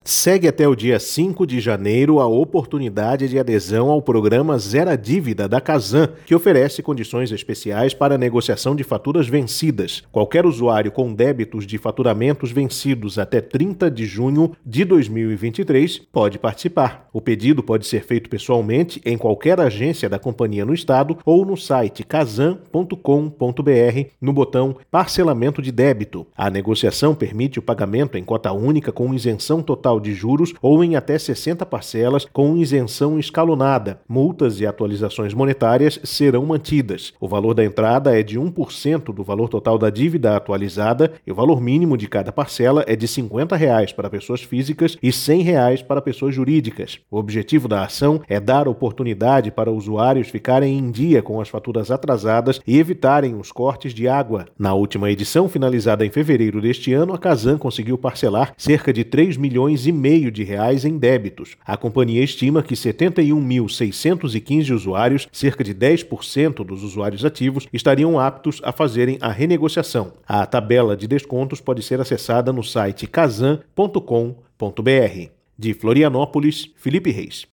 Segue até o dia 5 de janeiro a oportunidade de adesão ao programa Zero Dívida da Casan, que oferece condições especiais para a negociação de faturas vencidas. Qualquer usuário com débitos de faturamentos vencidos até 30 de junho de 2023 pode participar. O pedido pode ser feito pessoalmente em qualquer agência da companhia no estado ou no site casan.com.br no botão Parcelamento de Débito. A negociação permite o pagamento em cota única com isenção total de juros ou em até 60 parcelas com isenção escalonada. Multas e atualizações monetárias serão mantidas. O valor da entrada é de 1% do valor total da dívida atualizada e o valor mínimo de cada parcela é de R$ 50 para pessoas físicas e R$ 100 para pessoas jurídicas. O objetivo da ação é dar oportunidade para usuários ficarem em dia com as faturas atrasadas e evitarem os cortes de água. Na última edição, finalizada em fevereiro deste ano, a Casan conseguiu parcelar cerca de 3 milhões e meio de reais em débitos. A companhia estima que 71.615 usuários, cerca de 10% dos usuários ativos, estariam aptos a fazerem a renegociação. A tabela de descontos pode ser acessada no site casan.com.br. De Florianópolis, Felipe Reis.